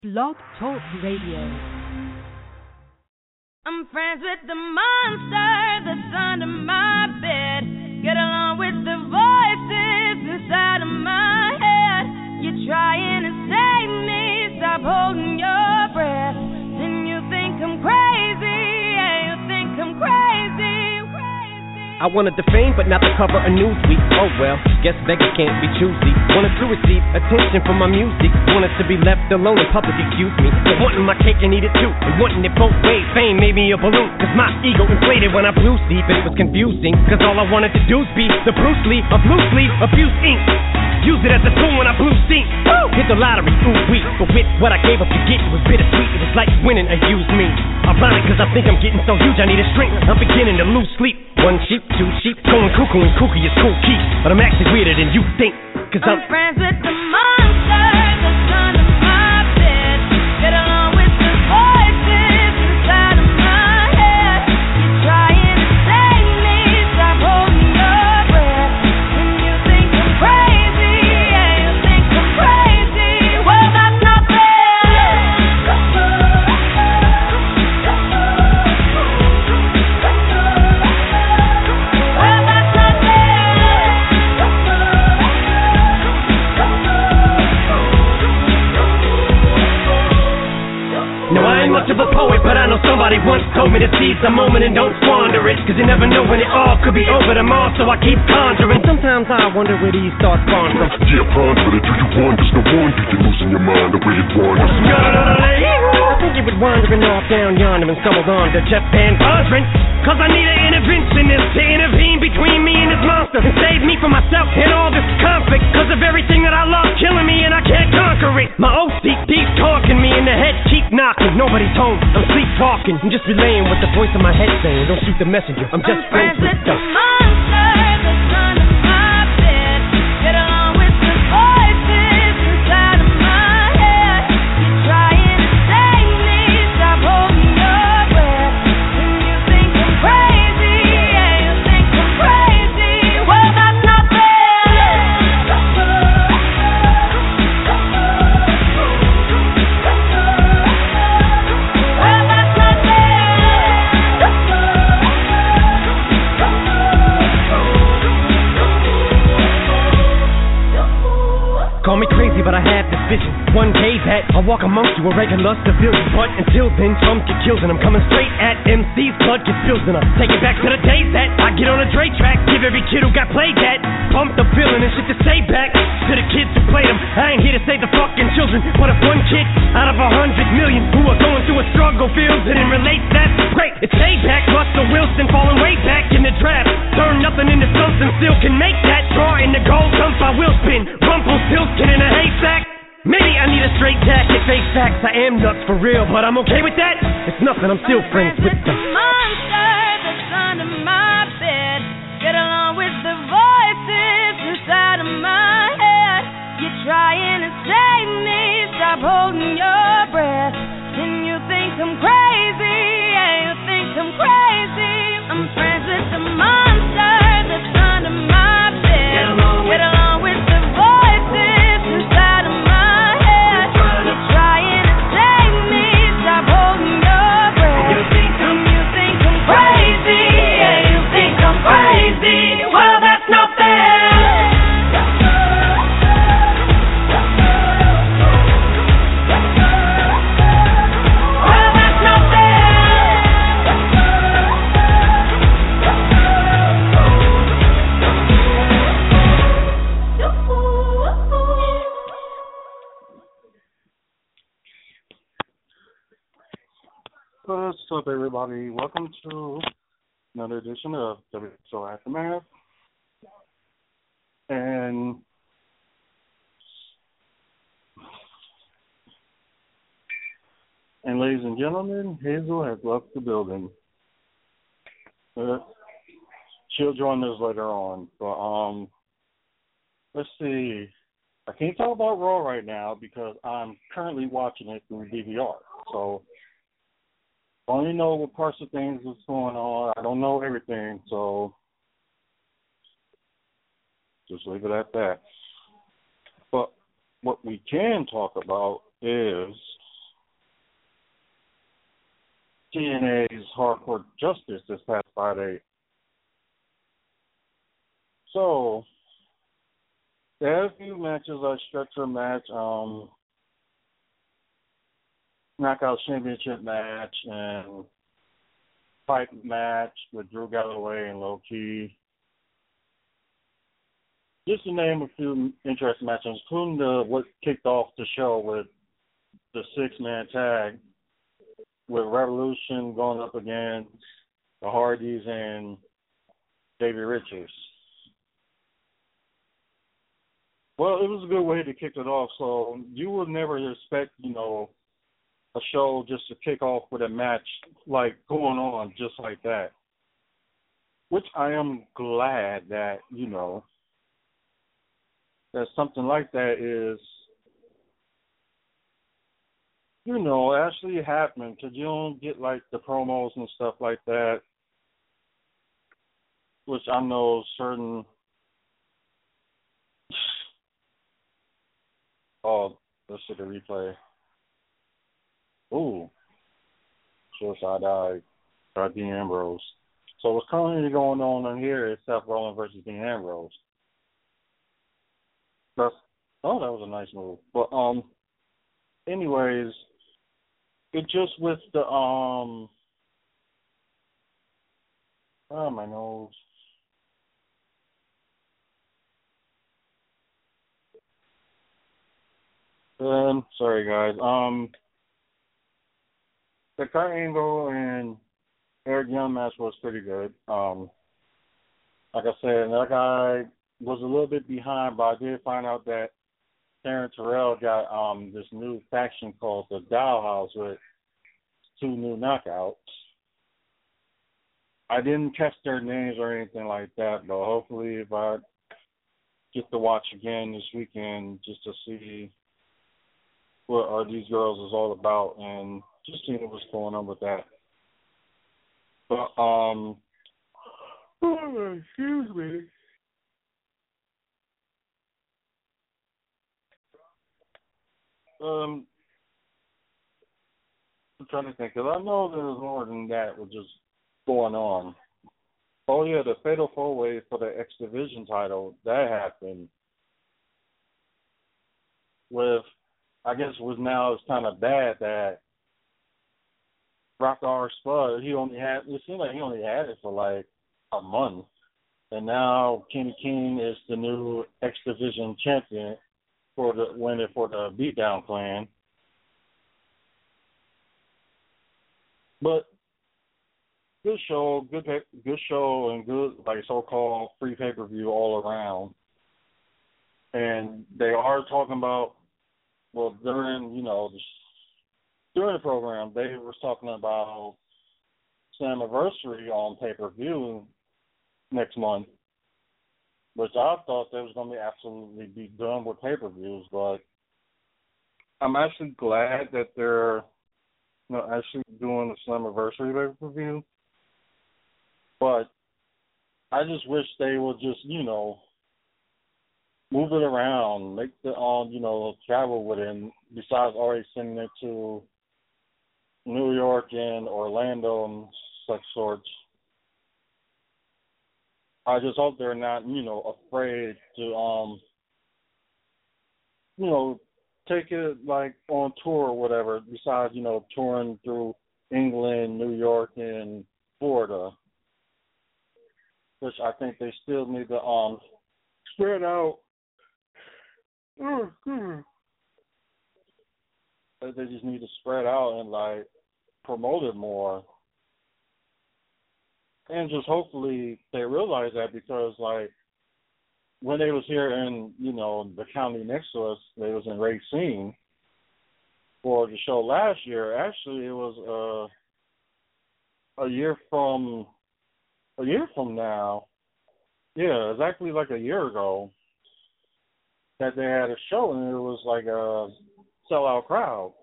Blog Talk Radio. I'm friends with the monster that's under my bed. Get along with the voices inside of my head. You're trying to save me, stop holding your breath. Then you think I'm crazy, yeah, you think I'm crazy. I wanted the fame, but not the cover of Newsweek. Oh well, guess beggars can't be choosy. Wanted to receive attention from my music. Wanted to be left alone in public, excuse me. But wanting my cake and eat it too. And wanting it both ways. Fame made me a balloon. Cause my ego inflated when I blew sleep. And it was confusing. Cause all I wanted to do was be the Bruce Lee of loose leaf, abuse ink. Use it as a tool when I blew steam. Woo! Hit the lottery, ooh wee. But with what I gave up to get, it was bittersweet. It was like winning a used me. Ironic, cause I think I'm getting so huge I need a shrink. I'm beginning to lose sleep. One sheep, two sheep, going cuckoo and kooky is cool key. But I'm actually weirder than you think. Cause I'm friends with the monster that's under my bed. Get along with the voices inside of my head. You're trying to save me, stop holding your breath. And you think I'm crazy, yeah, you think I'm crazy. Well, that's not fair. Well, that's not No, I ain't much of a poet, but I know somebody once told me to seize the moment and don't squander it. Cause you never know when it all could be over tomorrow, so I keep conjuring. Sometimes I wonder where these thoughts spawn from. Yeah, ponder it, do you wonder? No wonder you're losing your mind the way it wanders. I think it was wandering off down yonder and stumbled on to Jeff Van Vosren. Cause I need an interventionist to intervene between me and this monster and save me from myself and all this conflict. Cause of everything that I love killing me and I can't conquer it. My OC deep talking me in the head, keep knocking. Nobody's home, I'm sleepwalking. I'm just relaying what the voice in my head saying. Don't shoot the messenger, I'm just friends with the monster that's under my bed. Get along with the voices inside of my head. You're trying to save me, stop holding your breath. And you think I'm crazy, yeah, you think I'm crazy. Well, that's not Call me crazy, but I have this vision. One day that I'll walk amongst you, a regular civilian. But until then, some get killed and I'm coming straight at MC's blood gets spilled. And I take it back to the days that I get on a Dre track. Give every kid who got played that pump the feeling and shit to say back to the kids who played them. I ain't here to save the fucking children, but if one kid out of 100 million who are going through a struggle feels it and relates, that's great. It's payback. Russell Wilson falling way back in the draft. Turn nothing into something, still can make that. Draw in the gold dump, I will spin. Rumpelstiltskin in a haystack. Maybe I need a straight jacket, face facts. I am nuts for real, but I'm okay with that. It's nothing, I'm still friends with the monster that's under my bed. Get along with the voices inside of my head. You're trying to save me, stop holding your breath. Then you think I'm crazy, yeah, you think I'm crazy. I'm friends with the monster that's under my bed. Get along with the voices inside of my head. You're trying to save me, stop holding your breath. You think I'm crazy, yeah, you think I'm crazy. Well, that's not fair. What's up, everybody? Welcome to another edition of WSO Aftermath. And ladies and gentlemen, Hazel has left the building. She'll join us later on. But let's see. I can't talk about Raw right now because I'm currently watching it through DVR. So I only know what parts of things is going on. I don't know everything, so just leave it at that. But what we can talk about is Court Justice this past Friday. So, they had a few matches like stretcher match, knockout championship match, and fight match with Drew Galloway and Low Ki. Just to name a few interesting matches, including what kicked off the show with the 6-man tag with Revolution going up against the Hardys and Davey Richards. Well, it was a good way to kick it off. So you would never expect, a show just to kick off with a match like going on just like that. Which I am glad that, that something like that is, actually happening, because you don't get like the promos and stuff like that, which I know certain. Oh, let's see the replay. Ooh, Suicide Eye, Dean Ambrose. So what's currently going on in here is Seth Rollins versus Dean Ambrose. That was a nice move. But anyways, it just with the my nose. Sorry guys. The Kurt Angle and Eric Young match was pretty good. Like I said, that guy was a little bit behind, but I did find out that Taryn Terrell got this new faction called the Dollhouse with 2 new knockouts. I didn't catch their names or anything like that, but hopefully if I get to watch again this weekend just to see what Are These Girls is all about and just seeing what's going on with that. But, excuse me. I'm trying to think, because I know there was more than that was just going on. Oh, yeah, the Fatal 4-Way for the X Division title, that happened with, I guess it was now it's kind of bad that Rock R. Spud, it seemed like he only had it for like a month. And now Kenny King is the new X Division champion for the Beatdown Clan. But good show, and good like so-called free pay-per-view all around. And they are talking about, well, during the program, they were talking about Slammiversary on pay-per-view next month, which I thought they was going to absolutely be done with pay-per-views, but I'm actually glad that they're actually doing the Slammiversary pay-per-view. But I just wish they would just, move it around, make the, travel with it, and besides already sending it to New York and Orlando and such sorts. I just hope they're not, afraid to, take it like on tour or whatever, besides, touring through England, New York, and Florida, which I think they still need to spread out. They just need to spread out and like promote it more. And just hopefully they realize that, because like when they was here in, the county next to us, they was in Racine for the show last year. Actually it was a year from now. Yeah, exactly like a year ago that they had a show, and it was like a sellout crowd.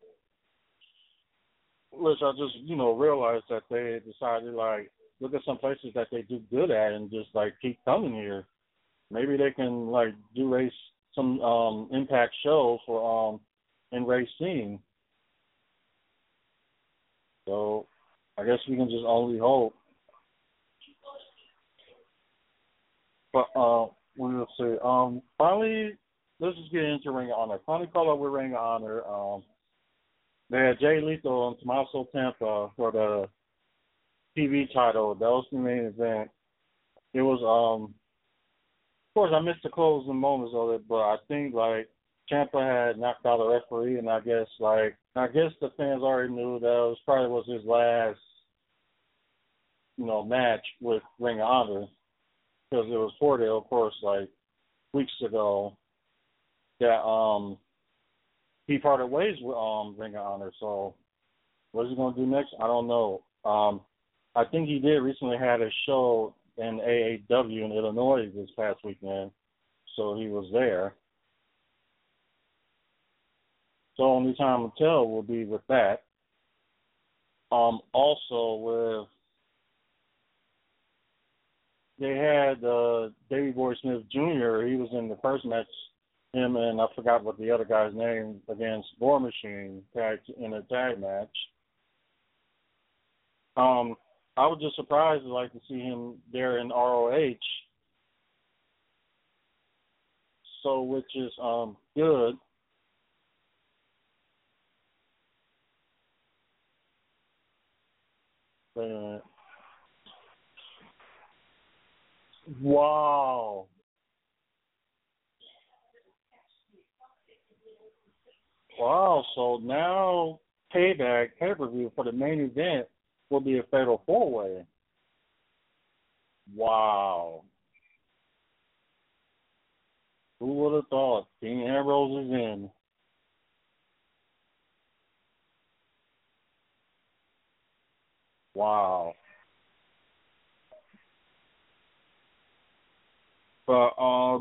Which I just, realized that they decided, like, look at some places that they do good at and just, like, keep coming here. Maybe they can, like, do some Impact shows for in Racine. So I guess we can just only hope. But we'll see. Finally, let's just get into Ring of Honor. Finally caught up with Ring of Honor. They had Jay Lethal and Tommaso Ciampa for the TV title. That was the main event. It was, of course, I missed the closing moments of it, but I think, like, Ciampa had knocked out a referee, and I guess the fans already knew that it probably was his last, match with Ring of Honor, because it was Fordale, of course, like, weeks ago, that, he parted ways with Ring of Honor. So what is he going to do next? I don't know. I think he did recently had a show in AAW in Illinois this past weekend, so he was there. So only time will tell will be with that. Also they had Davey Boy Smith Jr. He was in the first match. Him and I forgot what the other guy's name against War Machine in a tag match. I was just surprised to see him there in ROH. So which is good. Wow. Wow, so now Payback pay-per-view for the main event will be a fatal four-way. Wow. Who would have thought? Dean Ambrose is in. Wow. But,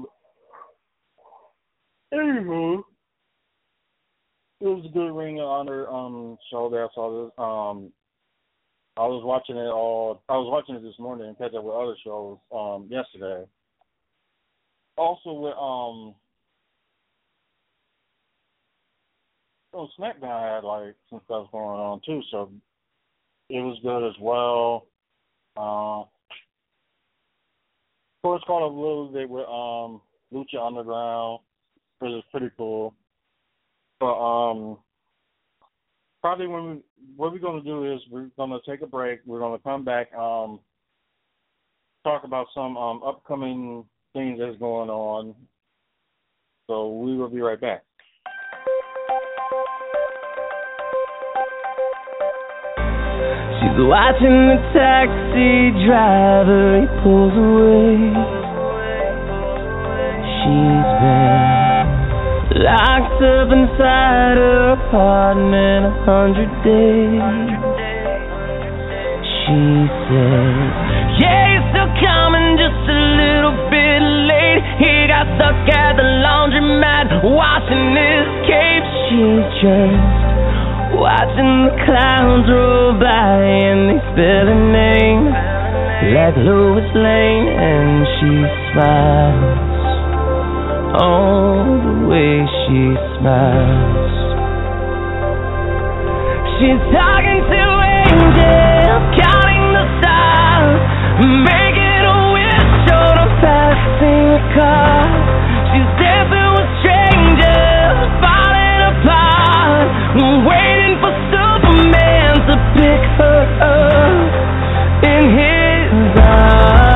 anywho, it was a good Ring of Honor show that I saw this. I was watching it this morning and catch up with other shows yesterday. Also with SmackDown had some stuff going on too, so it was good as well. Of course, caught up a little bit with Lucha Underground, which is pretty cool. But probably what we're going to do is we're going to take a break. We're going to come back, talk about some upcoming things that's going on. So we will be right back. She's watching the taxi driver, he pulls away. She's been locked up inside her apartment 100 days. She says, yeah, he's still coming, just a little bit late. He got stuck at the laundromat, washing his cape. She's just watching the clowns roll by, and they spell her name like Lois Lane, and she smiles. Oh, the way she smiles. She's talking to angels, counting the stars, making a wish on a passing car. She's dancing with strangers, falling apart, waiting for Superman to pick her up in his arms.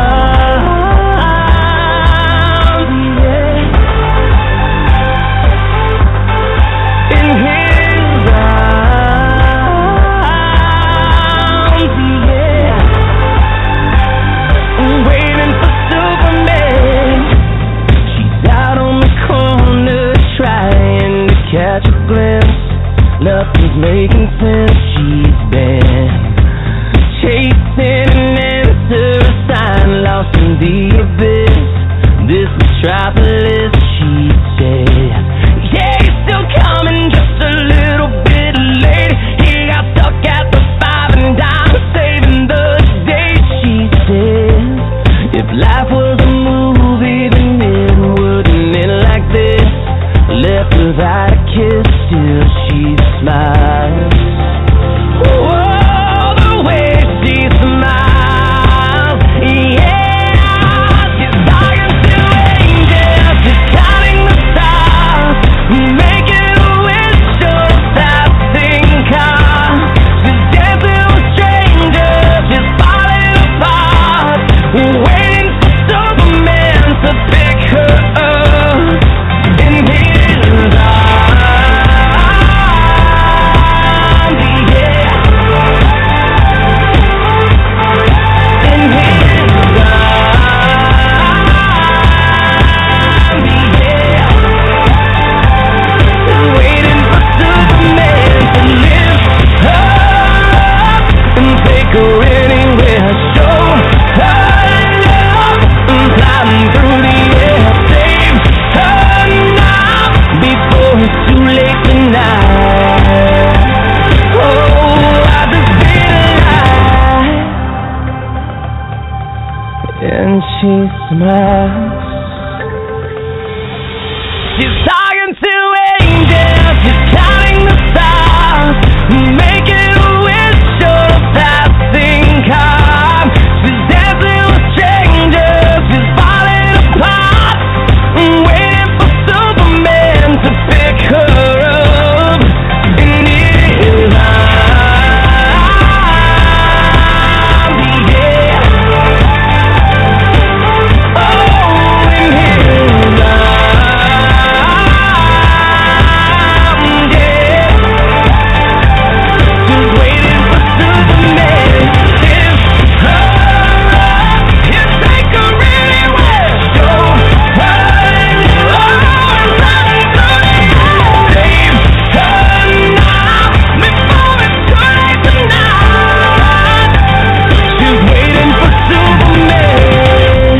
Catch a glimpse, nothing's making sense. She's been chasing an answer, a sign lost in the abyss. This metropolis, she said. Yeah, he's still coming, just a little bit late. He got stuck at the 5 and dime, saving the day. She says, if life was a movie, then it wouldn't end like this. Left without a kiss, still she smiles. Oh, the way she smiles. She's talking to angels, she's counting the stars, making a wish on a passing car. She's dancing with strangers, she's falling apart, waiting for Superman to pick her up. In his arms, yeah. Oh, in his arms, yeah. Just waiting for Superman. Give her up, he'll take her anywhere. Show her love, running through the air. Save her now, before it's too late tonight. She's waiting for Superman.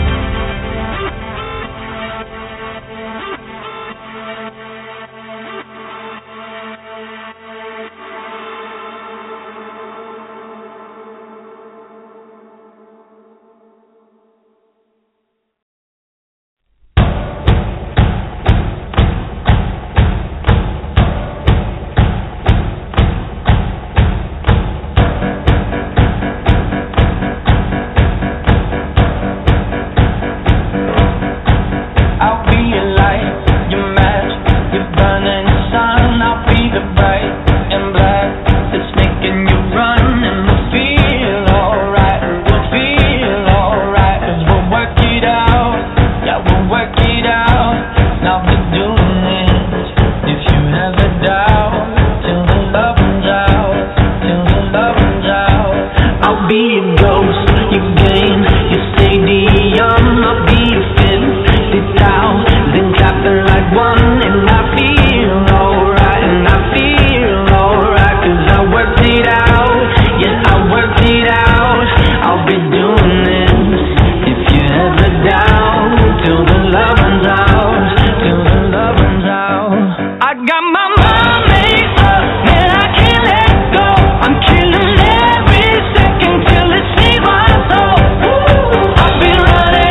I'll be your light, your match, your burning sun. I'll be the bright and black that's making you run, and we'll feel alright. We'll feel alright, 'cause we'll work it out. Yeah, we'll work it out. And I'll be doing this if you have a doubt, till the love runs out, till the love runs out. I'll be your ghost, your game, your stadium. I'll be your fin, sit down, then clapping like one. And I feel alright, and I feel alright, 'cause I worked it out. Yeah, I worked it out. I'll be doing this if you have a doubt, till the love runs out, till the love runs out. I got my mind made up, and I can't let go. I'm killing every second till it sees my soul. I've been running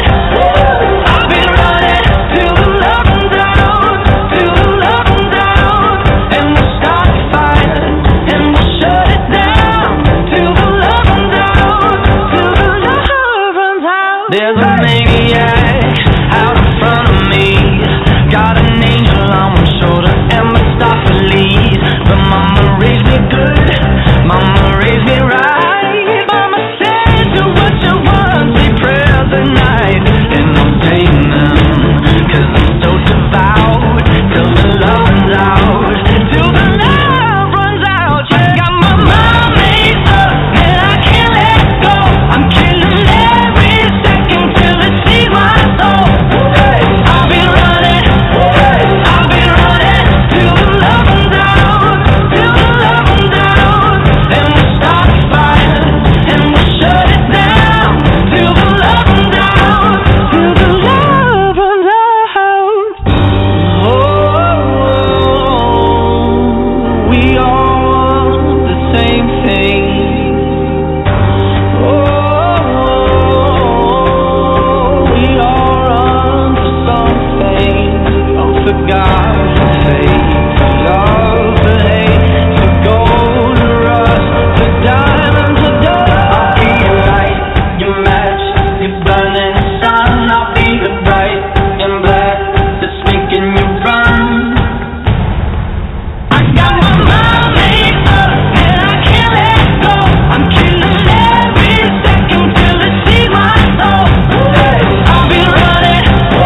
till the love runs out, till the love runs out. And we'll start the fire, and we'll shut it down, till the love runs out, till the love runs out. There's a maniac out in front of me, got an angel on my shoulder and Mephistopheles. But mama raised me good, mama raised me right. Mama said do what you want, say prayers at night. And I'm saying them, 'cause I'm so devout, till the love runs out, till the love runs out. I got my mind made up, and I can't let go. I'm killing every second till it sees my soul. I've been running till the love runs out, till the love runs out. And we'll start the fire, and we'll shut it down, till the love runs out, till the love runs out. Oh, we all want the same thing. Oh, we all run for something. Oh, for God, for faith, for love, for hate, for gold, for rust, for diamonds, for dust. I'll be your light, your match, your burning sun. I'll be the bright and black that's making you run. I got my mind made up, and I can't let go. I'm killing every second till it sees my soul. I've been running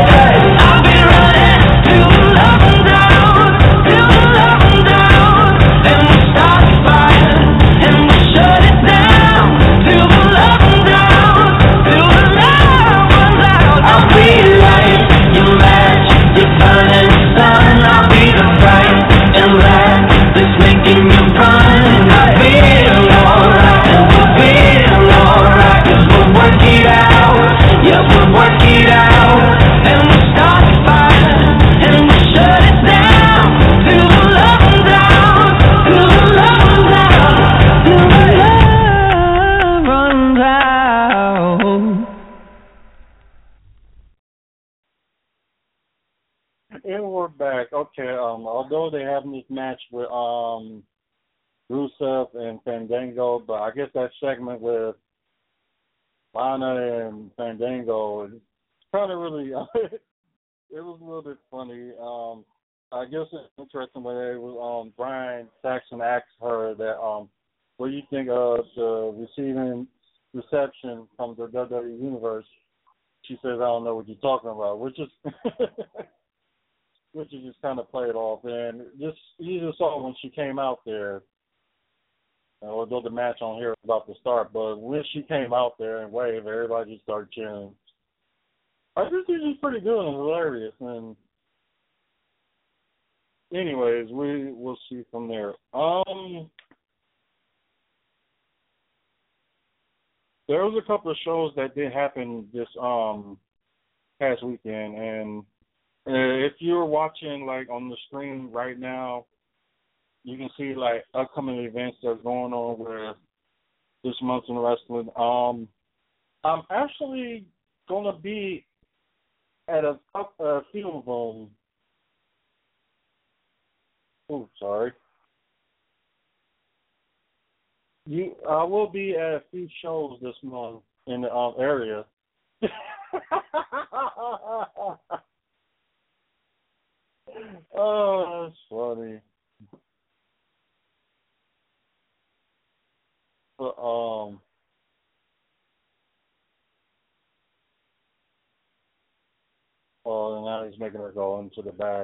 till the love runs out, till the love runs out. And we'll start the fire, and we'll shut it down, till the love runs out, till the love runs out. I'll be your light, your match, your burning sun. I'll be the bright and black that's making you run. And I feel alright, and we'll feel alright, 'cause we'll work it out. Yeah, we'll work it out. And we'll start the fire, and we'll shut it down, till the love runs out, till the love runs out, till the love runs out. okay. Although they have this match with Rusev and Fandango, but I guess that segment with Lana and Fandango, it's kind of really, it was a little bit funny. I guess it's interesting when they was, Brian Saxon asked her that, what do you think of the receiving reception from the WWE Universe? She says, I don't know what you're talking about, which is which is just kind of played off. And just you just saw when she came out there, although the match on here is about to start, but when she came out there and waved, everybody just started cheering. I think she's pretty good and hilarious. And anyways, we will see from there. There was a couple of shows that did happen this past weekend, and if you're watching like on the screen right now, you can see like upcoming events that's going on with this month in wrestling. I'm actually gonna be at a few of them. Oh, sorry. I will be at a few shows this month in the area. Oh, that's funny. But and now he's making her go into the back.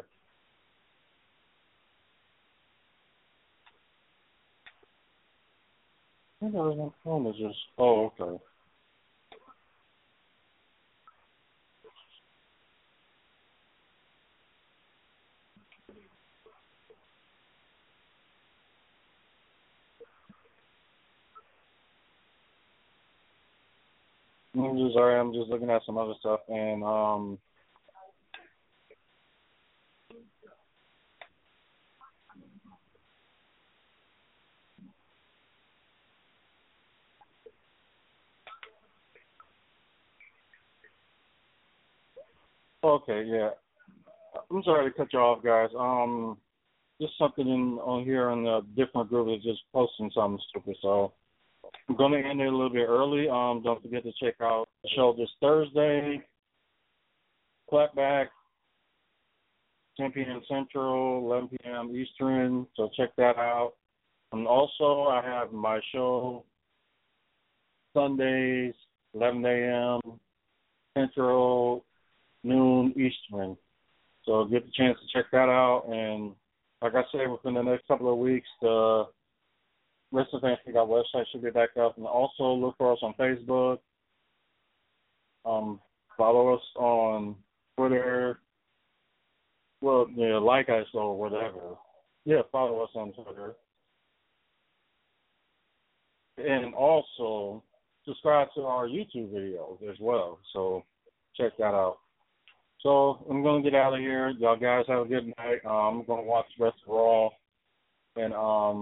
I think my phone is just. Oh, okay. I'm just looking at some other stuff, and okay, yeah. I'm sorry to cut you off, guys. Just something on here on the different group is just posting something stupid, so I'm going to end it a little bit early. Don't forget to check out the show this Thursday, Clapback, 10 p.m. Central, 11 p.m. Eastern, so check that out. And also, I have my show Sundays, 11 a.m. Central, noon Eastern. So get the chance to check that out. And like I said, within the next couple of weeks, the Wrestling Fans Speak Out website should be back up. And also look for us on Facebook. Follow us on Twitter. Well, yeah, like us or whatever. Yeah, follow us on Twitter. And also subscribe to our YouTube videos as well. So check that out. So I'm going to get out of here. Y'all guys have a good night. I'm going to watch the rest of Raw. And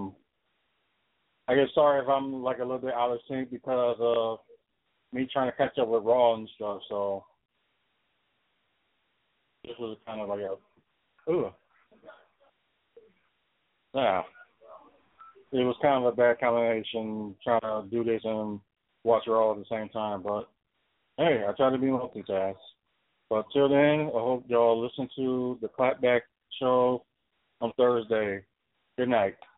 I guess sorry if I'm like a little bit out of sync because of me trying to catch up with Raw and stuff. So this was kind of like yeah. It was kind of a bad combination trying to do this and watch Raw at the same time. But hey, I try to be multitask. But till then, I hope y'all listen to the Clapback show on Thursday. Good night.